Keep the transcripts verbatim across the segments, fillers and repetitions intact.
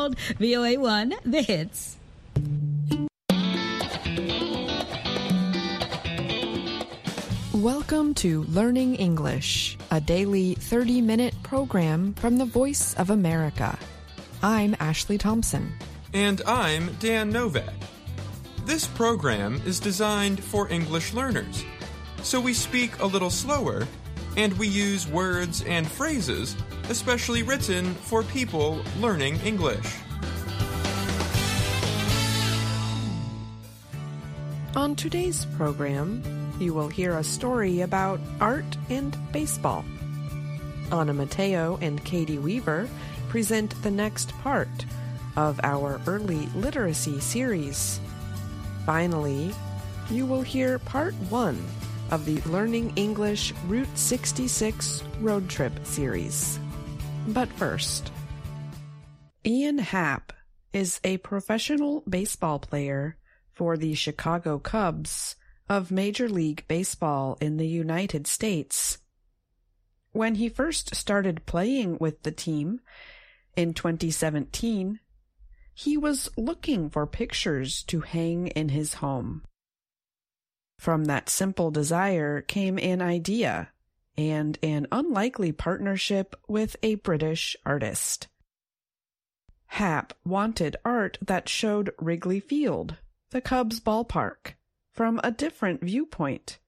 called V O A one, The Hits. Welcome to Learning English, a daily thirty-minute program from the Voice of America. I'm Ashley Thompson. And I'm Dan Novak. This program is designed for English learners, so we speak a little slower, and we use words and phrases especially written for people learning English. On today's program, you will hear a story about art and baseball. Anna Mateo and Katie Weaver present the next part of our early literacy series. Finally, you will hear part one of the Learning English Route sixty-six road trip series. But first, Ian Happ is a professional baseball player for the Chicago Cubs of Major League Baseball in the United States. When he first started playing with the team in twenty seventeen, he was looking for pictures to hang in his home. From that simple desire came an idea and an unlikely partnership with a British artist. Happ wanted art that showed Wrigley Field, the Cubs ballpark, from a different viewpoint.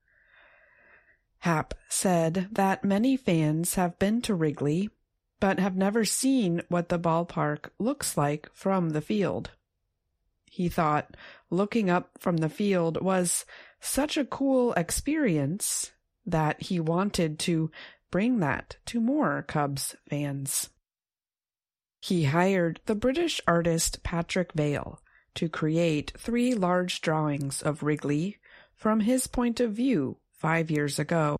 Happ said that many fans have been to Wrigley, but have never seen what the ballpark looks like from the field. He thought looking up from the field was such a cool experience that he wanted to bring that to more Cubs fans. He hired the British artist Patrick Vale to create three large drawings of Wrigley from his point of view five years ago.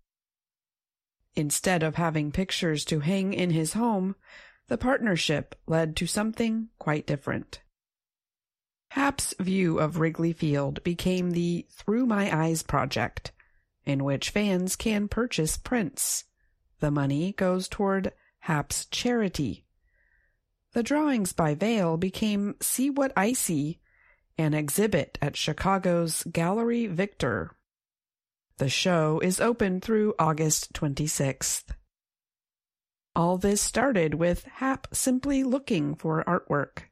Instead of having pictures to hang in his home, the partnership led to something quite different. Happ's view of Wrigley Field became the Through My Eyes project, in which fans can purchase prints. The money goes toward Happ's charity. The drawings by Vale became See What I See, an exhibit at Chicago's Gallery Victor. The show is open through August twenty-sixth. All this started with Happ simply looking for artwork.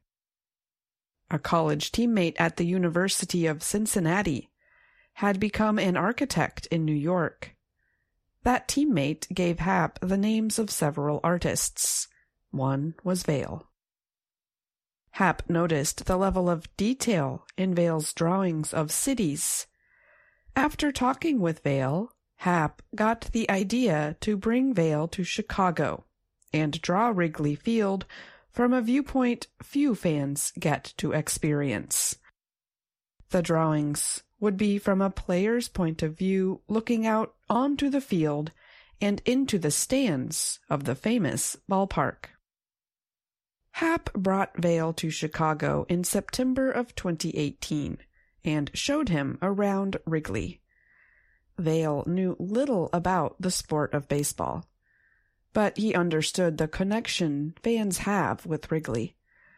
A college teammate at the University of Cincinnati had become an architect in New York. That teammate gave Happ the names of several artists. One was Vale. Happ noticed the level of detail in Vale's drawings of cities. After talking with Vale, Happ got the idea to bring Vale to Chicago and draw Wrigley Field from a viewpoint few fans get to experience. The drawings would be from a player's point of view looking out onto the field and into the stands of the famous ballpark. Happ brought Vale to Chicago in September of twenty eighteen and showed him around Wrigley. Vale knew little about the sport of baseball, but he understood the connection fans have with Wrigley.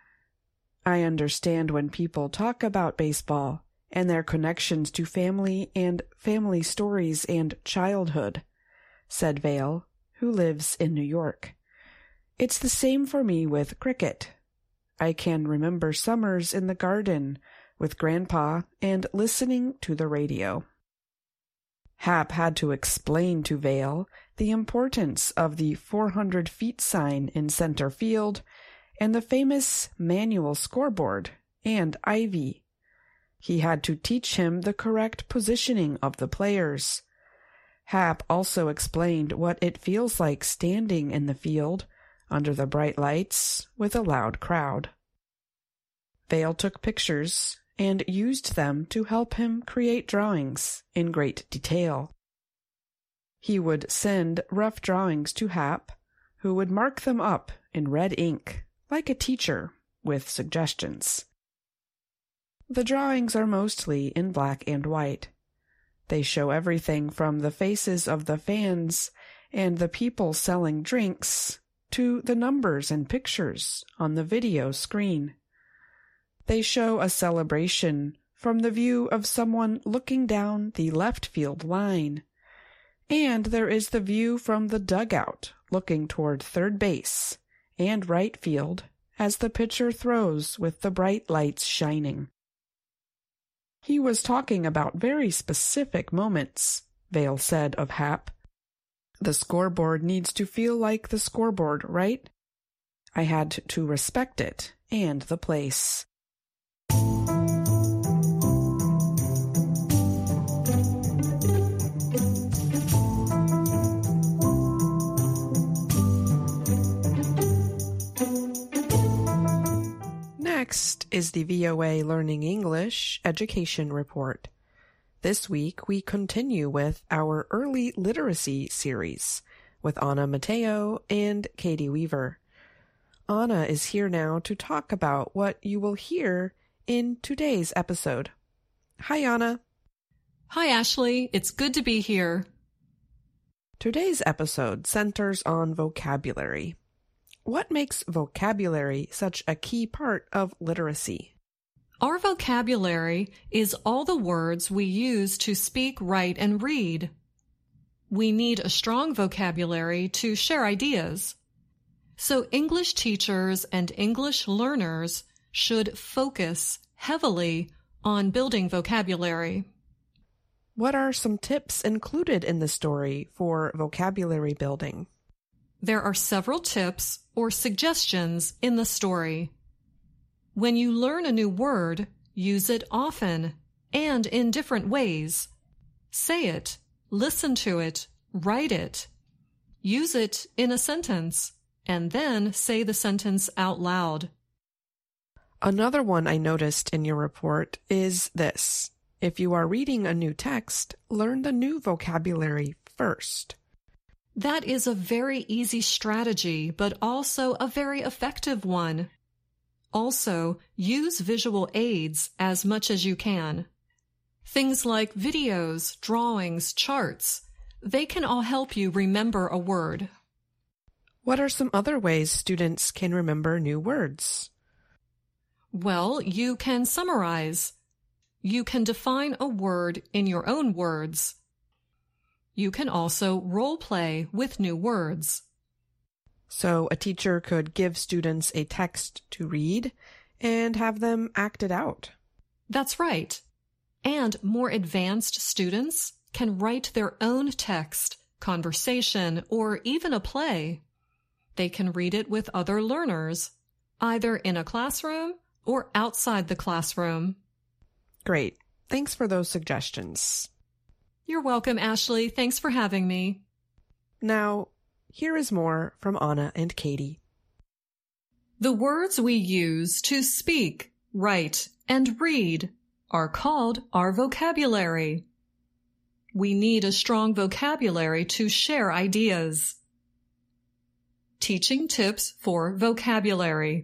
I understand when people talk about baseball and their connections to family and family stories and childhood, said Vale, who lives in New York. It's the same for me with cricket. I can remember summers in the garden with Grandpa and listening to the radio. Happ had to explain to Vale the importance of the four hundred feet sign in center field and the famous manual scoreboard and ivy. He had to teach him the correct positioning of the players. Happ also explained what it feels like standing in the field under the bright lights with a loud crowd. Vale took pictures and used them to help him create drawings in great detail. He would send rough drawings to Happ, who would mark them up in red ink, like a teacher, with suggestions. The drawings are mostly in black and white. They show everything from the faces of the fans and the people selling drinks to the numbers and pictures on the video screen. They show a celebration from the view of someone looking down the left field line. And there is the view from the dugout looking toward third base and right field as the pitcher throws with the bright lights shining. He was talking about very specific moments, Vale said of Hap. The scoreboard needs to feel like the scoreboard, right? I had to respect it and the place. Next is the V O A Learning English Education Report. This week we continue with our Early Literacy series with Anna Mateo and Katie Weaver. Anna is here now to talk about what you will hear in today's episode. Hi, Anna. Hi, Ashley. It's good to be here. Today's episode centers on vocabulary. What makes vocabulary such a key part of literacy? Our vocabulary is all the words we use to speak, write, and read. We need a strong vocabulary to share ideas. So English teachers and English learners should focus heavily on building vocabulary. What are some tips included in the story for vocabulary building? There are several tips or suggestions in the story. When you learn a new word, use it often and in different ways. Say it, listen to it, write it. Use it in a sentence, and then say the sentence out loud. Another one I noticed in your report is this. If you are reading a new text, learn the new vocabulary first. That is a very easy strategy, but also a very effective one. Also, use visual aids as much as you can. Things like videos, drawings, charts, they can all help you remember a word. What are some other ways students can remember new words? Well, you can summarize. You can define a word in your own words. You can also role play with new words. So a teacher could give students a text to read and have them act it out. That's right. And more advanced students can write their own text, conversation, or even a play. They can read it with other learners, either in a classroom or outside the classroom. Great. Thanks for those suggestions. You're welcome, Ashley. Thanks for having me. Now, here is more from Anna and Katie. The words we use to speak, write, and read are called our vocabulary. We need a strong vocabulary to share ideas. Teaching tips for vocabulary.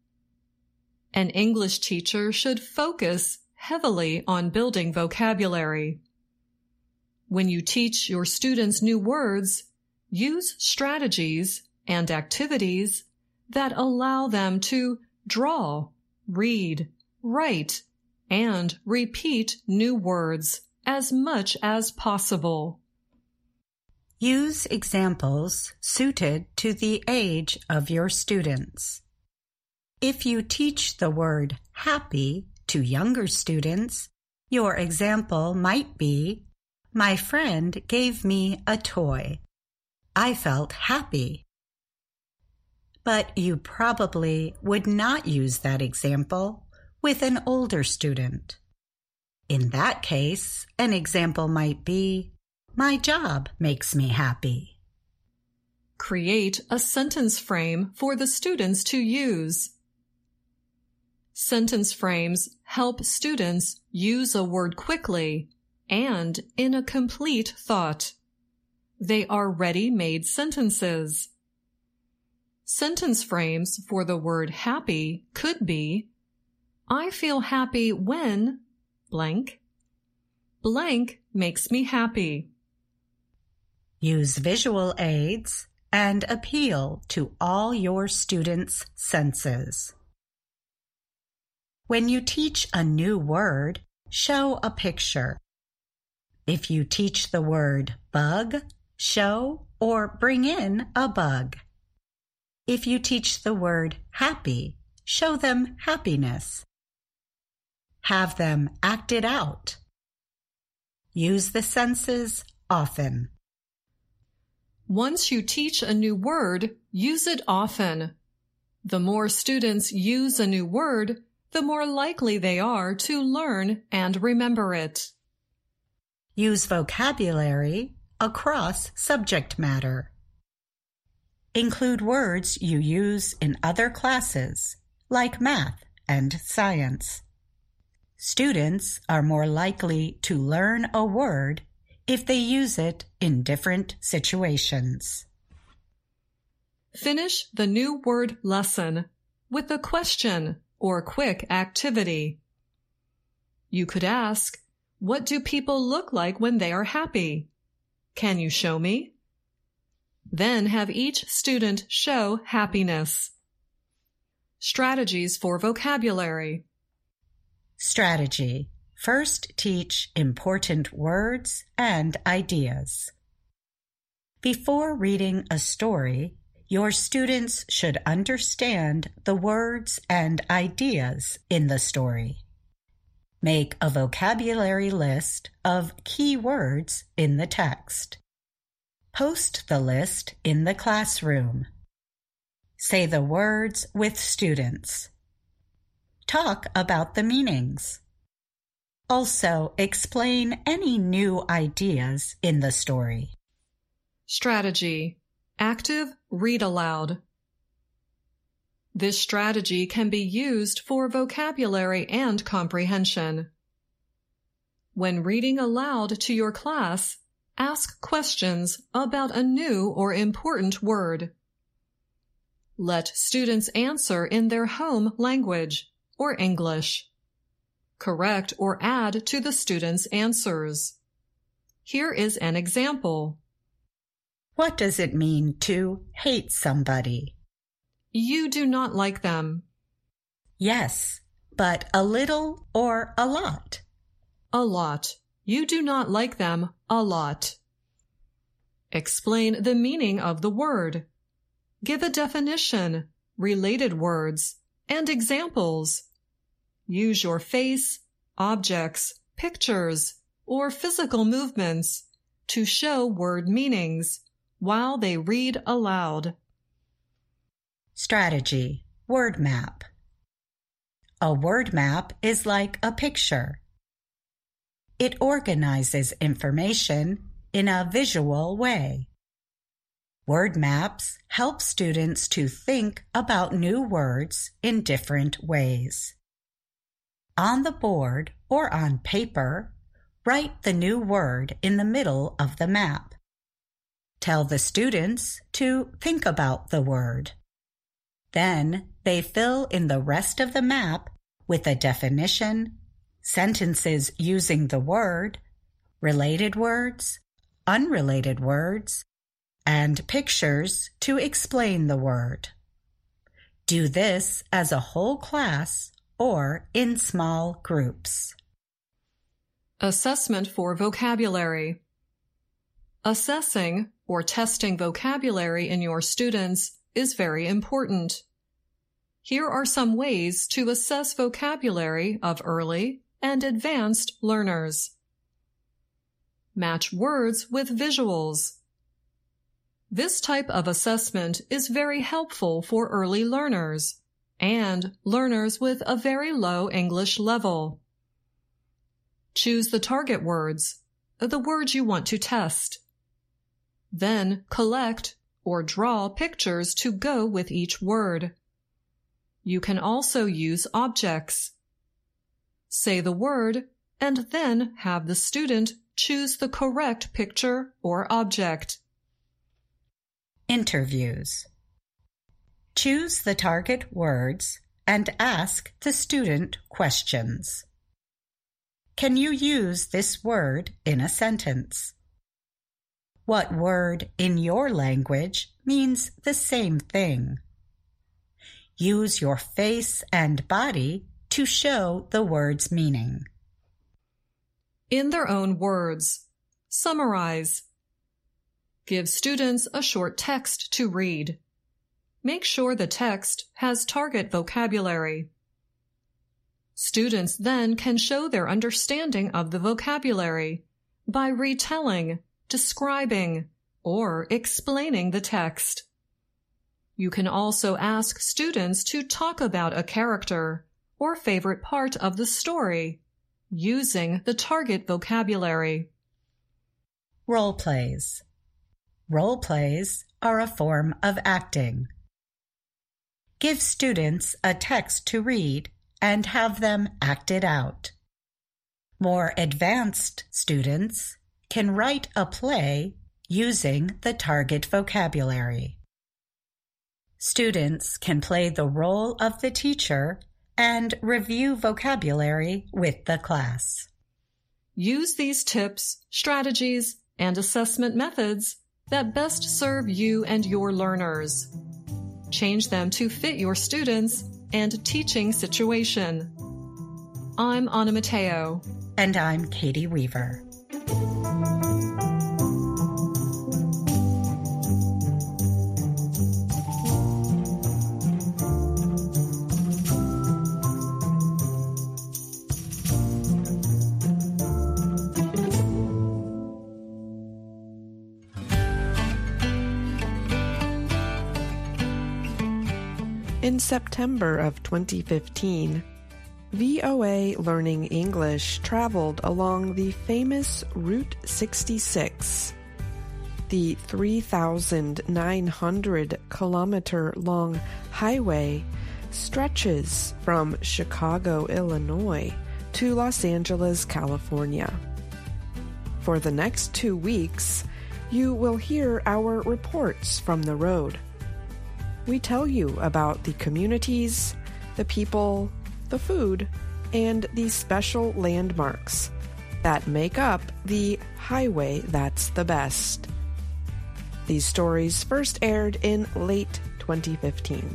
An English teacher should focus heavily on building vocabulary. When you teach your students new words, use strategies and activities that allow them to draw, read, write, and repeat new words as much as possible. Use examples suited to the age of your students. If you teach the word happy to younger students, your example might be, "My friend gave me a toy. I felt happy." But you probably would not use that example with an older student. In that case, an example might be, "My job makes me happy." Create a sentence frame for the students to use. Sentence frames help students use a word quickly and in a complete thought. They are ready-made sentences. Sentence frames for the word happy could be, "I feel happy when blank. Blank makes me happy." Use visual aids and appeal to all your students' senses. When you teach a new word, show a picture. If you teach the word bug, show or bring in a bug. If you teach the word happy, show them happiness. Have them act it out. Use the senses often. Once you teach a new word, use it often. The more students use a new word, the more likely they are to learn and remember it. Use vocabulary across subject matter. Include words you use in other classes, like math and science. Students are more likely to learn a word if they use it in different situations. Finish the new word lesson with a question or quick activity. You could ask, what do people look like when they are happy? Can you show me? Then have each student show happiness. Strategies for vocabulary. Strategy. First, teach important words and ideas. Before reading a story, your students should understand the words and ideas in the story. Make a vocabulary list of key words in the text. Post the list in the classroom. Say the words with students. Talk about the meanings. Also, explain any new ideas in the story. Strategy. Active read aloud. This strategy can be used for vocabulary and comprehension. When reading aloud to your class, ask questions about a new or important word. Let students answer in their home language or English. Correct or add to the students' answers. Here is an example. What does it mean to hate somebody? You do not like them. Yes, but a little or a lot? A lot. You do not like them a lot. Explain the meaning of the word. Give a definition, related words, and examples. Use your face, objects, pictures, or physical movements to show word meanings while they read aloud. Strategy. Word map. A word map is like a picture. It organizes information in a visual way. Word maps help students to think about new words in different ways. On the board or on paper, write the new word in the middle of the map. Tell the students to think about the word. Then they fill in the rest of the map with a definition, sentences using the word, related words, unrelated words, and pictures to explain the word. Do this as a whole class or in small groups. Assessment for vocabulary. Assessing or testing vocabulary in your students is very important. Here are some ways to assess vocabulary of early and advanced learners. Match words with visuals. This type of assessment is very helpful for early learners and learners with a very low English level. Choose the target words, the words you want to test. Then collect or draw pictures to go with each word. You can also use objects. Say the word and then have the student choose the correct picture or object. Interviews. Choose the target words and ask the student questions. Can you use this word in a sentence? What word in your language means the same thing? Use your face and body to show the word's meaning. In their own words, summarize. Give students a short text to read. Make sure the text has target vocabulary. Students then can show their understanding of the vocabulary by retelling, describing, or explaining the text. You can also ask students to talk about a character or favorite part of the story using the target vocabulary. Role plays. Role plays are a form of acting. Give students a text to read and have them act it out. More advanced students can write a play using the target vocabulary. Students can play the role of the teacher and review vocabulary with the class. Use these tips, strategies, and assessment methods that best serve you and your learners. Change them to fit your students and teaching situation. I'm Anna Mateo. And I'm Katie Weaver. In September of twenty fifteen, V O A Learning English traveled along the famous Route sixty-six. The three thousand nine hundred kilometer long highway stretches from Chicago, Illinois to Los Angeles, California. For the next two weeks, you will hear our reports from the road. We tell you about the communities, the people, the food, and the special landmarks that make up the highway that's the best. These stories first aired in late twenty fifteen.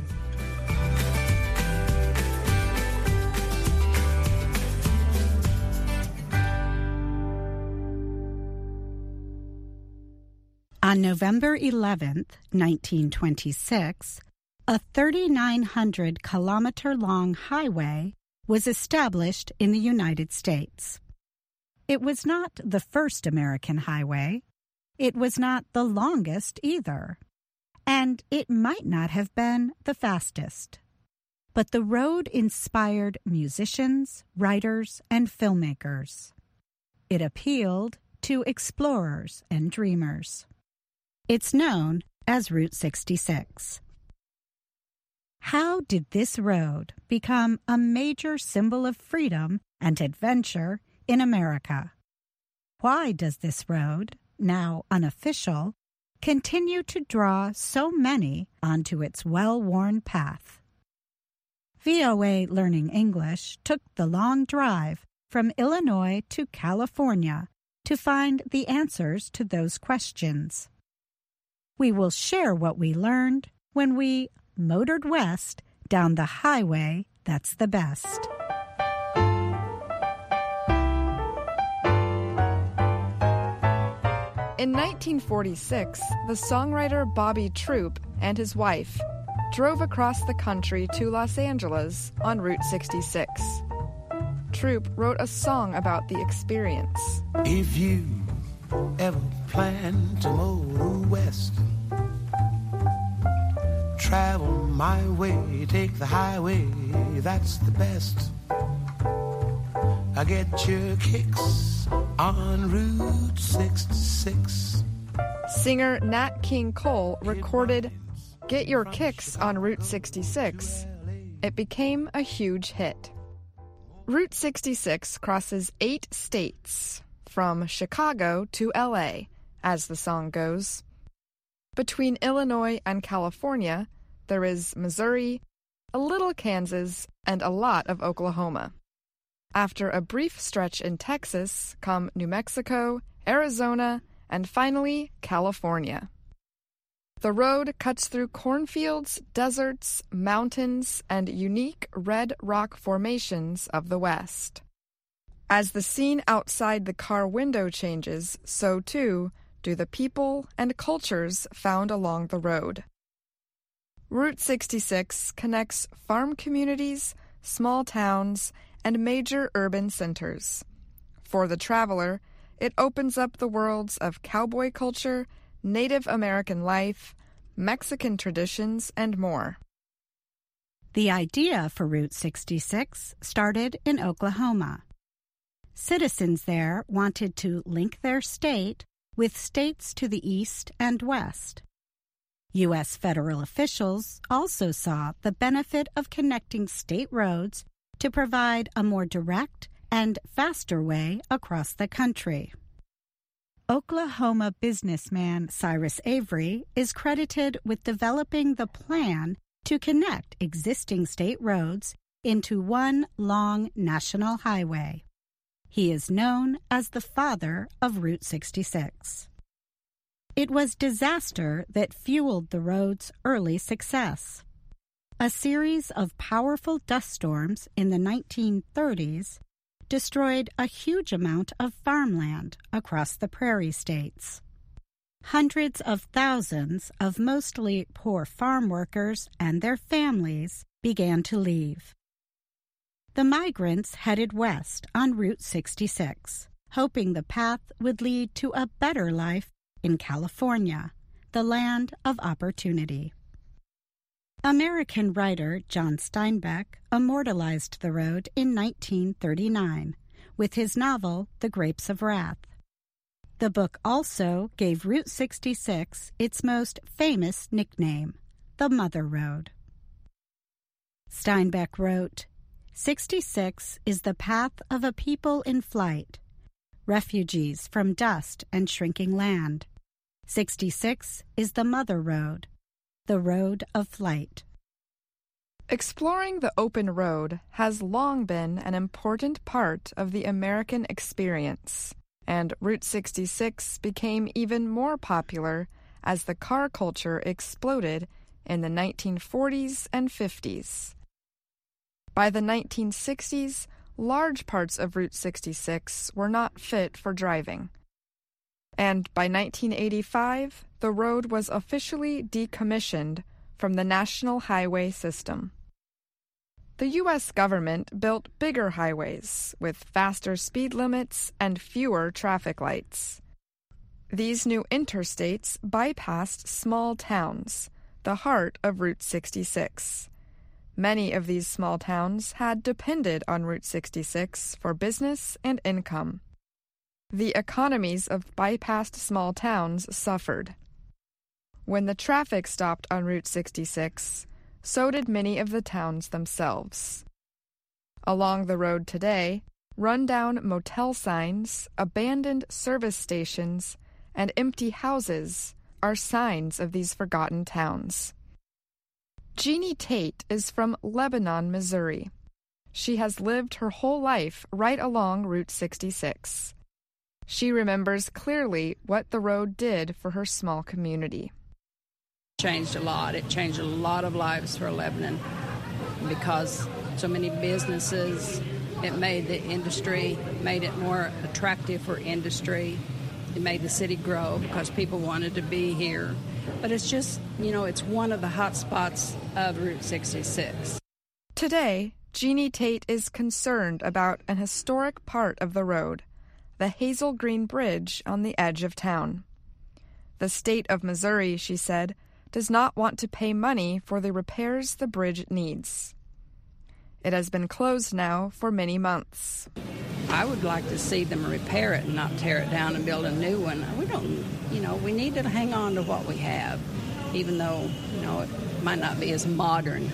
On November eleventh, nineteen twenty-six, a three thousand nine hundred kilometer long highway was established in the United States. It was not the first American highway. It was not the longest either. And it might not have been the fastest. But the road inspired musicians, writers, and filmmakers. It appealed to explorers and dreamers. It's known as Route sixty-six. How did this road become a major symbol of freedom and adventure in America? Why does this road, now unofficial, continue to draw so many onto its well-worn path? V O A Learning English took the long drive from Illinois to California to find the answers to those questions. We will share what we learned when we motored west down the highway that's the best. In nineteen forty-six, the songwriter Bobby Troup and his wife drove across the country to Los Angeles on Route sixty-six. Troup wrote a song about the experience. If you ever plan to motor west, travel my way, take the highway, that's the best. I get your kicks on Route sixty-six. Singer Nat King Cole recorded Get Your Kicks on Route sixty-six. It became a huge hit. Route sixty-six crosses eight states, from Chicago to L A, as the song goes. Between Illinois and California, there is Missouri, a little Kansas, and a lot of Oklahoma. After a brief stretch in Texas come New Mexico, Arizona, and finally California. The road cuts through cornfields, deserts, mountains, and unique red rock formations of the West. As the scene outside the car window changes, so too do the people and cultures found along the road. Route sixty-six connects farm communities, small towns, and major urban centers. For the traveler, it opens up the worlds of cowboy culture, Native American life, Mexican traditions, and more. The idea for Route sixty-six started in Oklahoma. Citizens there wanted to link their state with states to the east and west. U S federal officials also saw the benefit of connecting state roads to provide a more direct and faster way across the country. Oklahoma businessman Cyrus Avery is credited with developing the plan to connect existing state roads into one long national highway. He is known as the father of Route sixty-six. It was disaster that fueled the road's early success. A series of powerful dust storms in the nineteen thirties destroyed a huge amount of farmland across the prairie states. Hundreds of thousands of mostly poor farm workers and their families began to leave. The migrants headed west on Route sixty-six, hoping the path would lead to a better life in California, the land of opportunity. American writer John Steinbeck immortalized the road in nineteen thirty-nine with his novel The Grapes of Wrath. The book also gave Route sixty-six its most famous nickname, the Mother Road. Steinbeck wrote, "sixty-six is the path of a people in flight, refugees from dust and shrinking land. sixty-six is the Mother Road, the road of flight." Exploring the open road has long been an important part of the American experience, and Route sixty-six became even more popular as the car culture exploded in the nineteen forties and fifties. By the nineteen sixties, large parts of Route sixty-six were not fit for driving. And by nineteen eighty-five, the road was officially decommissioned from the National Highway System. The U S government built bigger highways with faster speed limits and fewer traffic lights. These new interstates bypassed small towns, the heart of Route sixty-six. Many of these small towns had depended on Route sixty-six for business and income. The economies of bypassed small towns suffered. When the traffic stopped on Route sixty-six, so did many of the towns themselves. Along the road today, run-down motel signs, abandoned service stations, and empty houses are signs of these forgotten towns. Jeannie Tate is from Lebanon, Missouri. She has lived her whole life right along Route sixty-six. She remembers clearly what the road did for her small community. Changed a lot. It changed a lot of lives for Lebanon because so many businesses, it made the industry, made it more attractive for industry. It made the city grow because people wanted to be here. But it's just, you know, it's one of the hot spots of Route sixty-six. Today, Jeannie Tate is concerned about an historic part of the road, the Hazel Green Bridge on the edge of town. The state of Missouri, she said, does not want to pay money for the repairs the bridge needs. It has been closed now for many months. I would like to see them repair it and not tear it down and build a new one. We don't, you know, we need to hang on to what we have, even though, you know, it might not be as modern.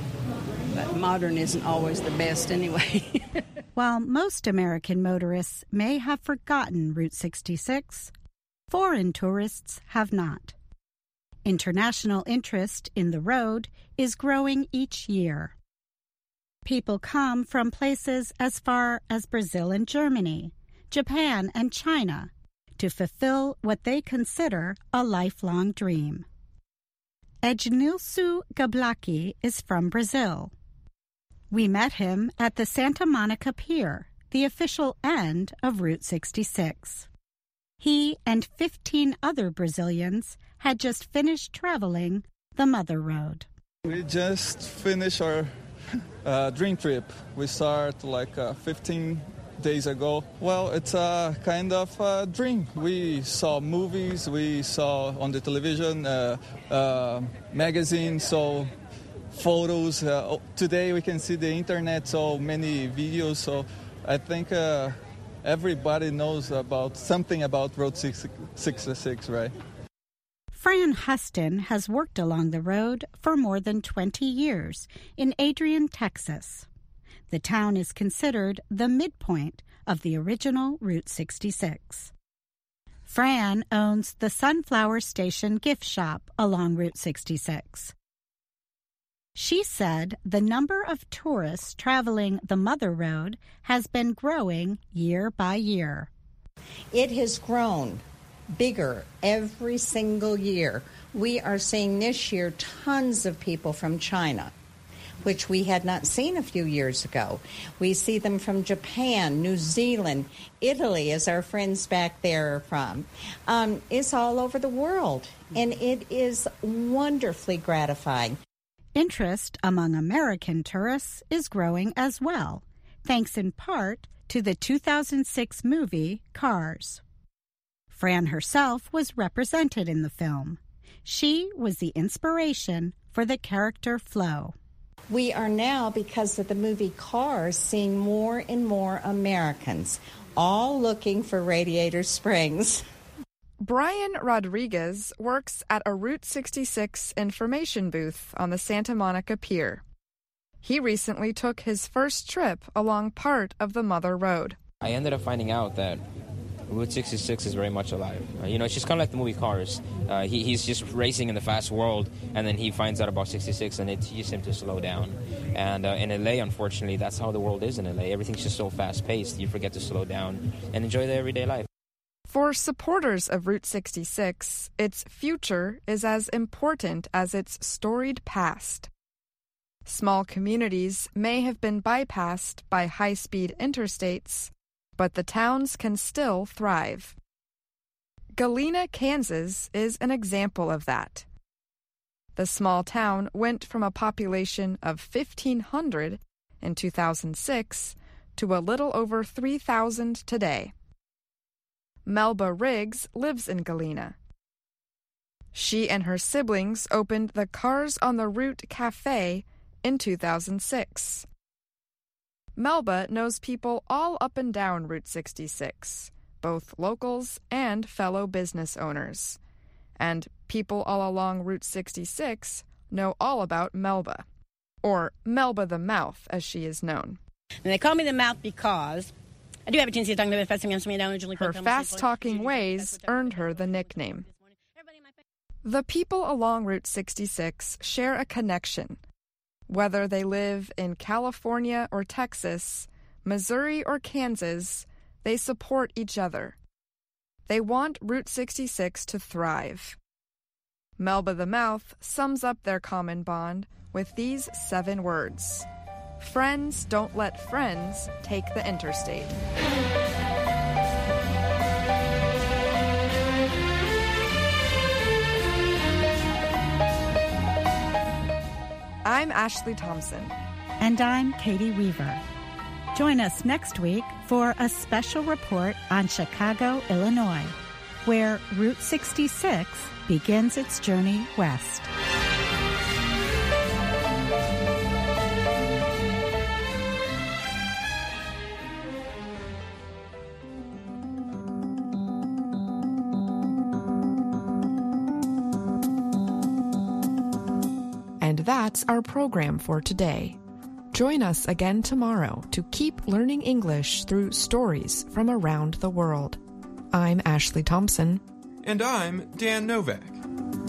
But modern isn't always the best anyway. While most American motorists may have forgotten Route sixty-six, foreign tourists have not. International interest in the road is growing each year. People come from places as far as Brazil and Germany, Japan and China, to fulfill what they consider a lifelong dream: Ednilson Gablaki is from Brazil. We met him at the Santa Monica Pier, the official end of Route sixty-six. He and fifteen other Brazilians had just finished traveling the Mother Road. We just finished our uh, dream trip. We started like uh, fifteen days ago. Well, it's a kind of a dream. We saw movies, we saw on the television, uh, uh, magazines, so photos. Uh, today we can see the internet, so many videos. So I think uh, everybody knows about something about Route sixty-six, right? Fran Huston has worked along the road for more than twenty years in Adrian, Texas. The town is considered the midpoint of the original Route sixty-six. Fran owns the Sunflower Station gift shop along Route sixty-six. She said the number of tourists traveling the Mother Road has been growing year by year. It has grown bigger every single year. We are seeing this year tons of people from China, which we had not seen a few years ago. We see them from Japan, New Zealand, Italy, as our friends back there are from. Um, it's all over the world, and it is wonderfully gratifying. Interest among American tourists is growing as well, thanks in part to the two thousand six movie Cars. Fran herself was represented in the film. She was the inspiration for the character Flo. We are now, because of the movie Cars, seeing more and more Americans, all looking for Radiator Springs. Brian Rodriguez works at a Route sixty-six information booth on the Santa Monica Pier. He recently took his first trip along part of the Mother Road. I ended up finding out that Route sixty-six is very much alive. Uh, you know, it's just kind of like the movie Cars. Uh, he, he's just racing in the fast world, and then he finds out about sixty-six, and it teaches him to slow down. And uh, in L A, unfortunately, that's how the world is in L A. Everything's just so fast-paced, you forget to slow down and enjoy the everyday life. For supporters of Route sixty-six, its future is as important as its storied past. Small communities may have been bypassed by high-speed interstates, but the towns can still thrive. Galena, Kansas is an example of that. The small town went from a population of fifteen hundred in two thousand six to a little over three thousand today. Melba Riggs lives in Galena. She and her siblings opened the Cars on the Route Cafe in two thousand six. Melba knows people all up and down Route sixty-six, both locals and fellow business owners. And people all along Route sixty-six know all about Melba, or Melba the Mouth, as she is known. And they call me the Mouth because I do have a tendency of talking about fast against me now. Her fast-talking ways earned her the nickname. The people along Route sixty-six share a connection. Whether they live in California or Texas, Missouri or Kansas, they support each other. They want Route sixty-six to thrive. Melba the Mouth sums up their common bond with these seven words. Friends don't let friends take the interstate. I'm Ashley Thompson. And I'm Katie Weaver. Join us next week for a special report on Chicago, Illinois, where Route sixty-six begins its journey west. And that's our program for today. Join us again tomorrow to keep learning English through stories from around the world. I'm Ashley Thompson. And I'm Dan Novak.